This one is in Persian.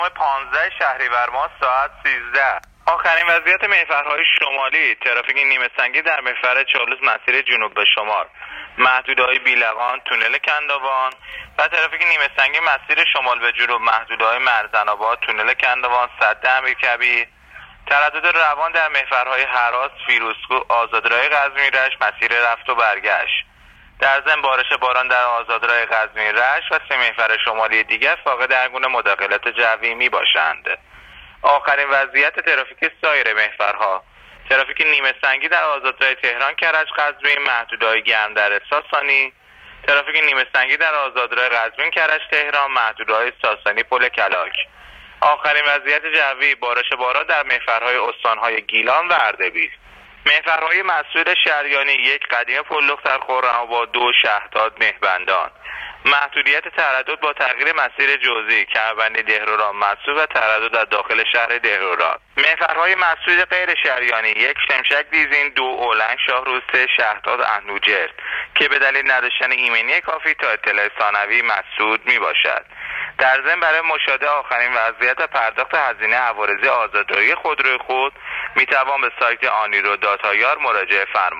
15 شهریور ماه ساعت 13. آخرین وضعیت محورهای شمالی: ترافیک نیمه سنگی در محور چالوس مسیر جنوب به شمال، محدوده‌های بیلقان، تونل کندوان و ترافیک نیمه سنگی مسیر شمال به جنوب، محدوده‌های مرزن‌آباد، تونل کندوان، سد امیرکبیر. تردد روان در محورهای هراس، فیروزکوه، آزادراه قزوین رشت مسیر رفت و برگشت. در ضمن بارش باران در آزادراه قزوین رشت و سه محور شمالی دیگر فاقد هر گونه مداخلت جوی می باشند. آخرین وضعیت ترافیک سایر محورها: ترافیک نیمه سنگی در آزادراه تهران کرج قزوین، محدوده‌های گرم در ساسانی، ترافیک نیمه سنگی در آزادراه قزوین کرج تهران، محدوده‌های ساسانی پل کلاک. آخرین وضعیت جوی: بارش باران در محورهای استانهای گیلان و اردبیل. محورهای مسدود شریانی: 1 قدیم پلدختر خرم‌آباد، 2 شهداد مهبندان. محدودیت تردد با تغییر مسیر جزئی: کربند دهروران مسدود و تردد در داخل شهر دهروران. محورهای مسدود غیر شریانی: 1 شمشک دیزین، 2 اولنگ شاهرود، 3 شهداد اهنوجرد که به دلیل نداشتن ایمنی کافی تا اطلاع ثانوی مسدود می باشد. در ضمن برای مشاهده آخرین وضعیت پرداخت هزینه عوارضی آزادراهی خودروی خود می توان به سایت آنیرو داتایار مراجعه فرمایید.